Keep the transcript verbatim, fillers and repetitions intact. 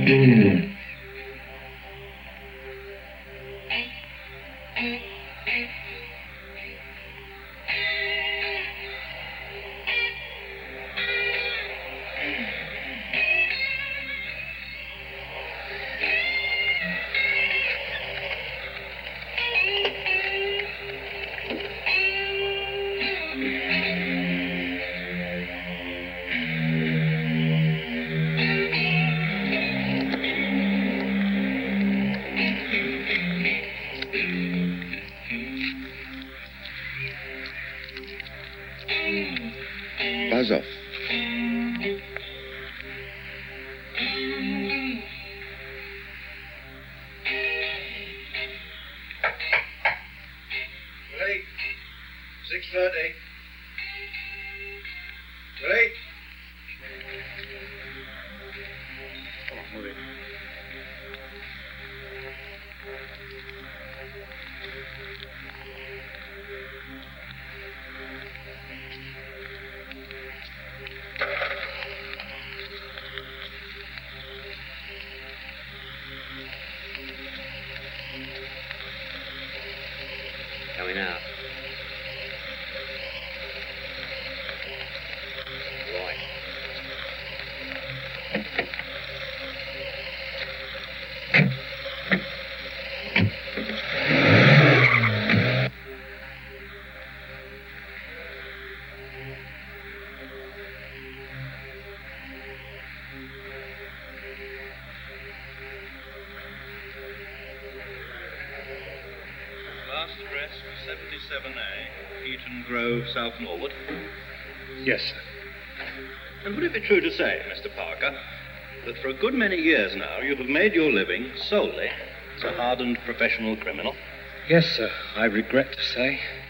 Buzz off. Ready? six thirty. Ready? Come on, move it. Coming out. Right. Last address, seventy-seven A, Eaton Grove, South Norwood. Yes, sir. And would it be true to say, Mister Parker, that for a good many years now you have made your living solely as a hardened professional criminal? Yes, sir. I regret to say.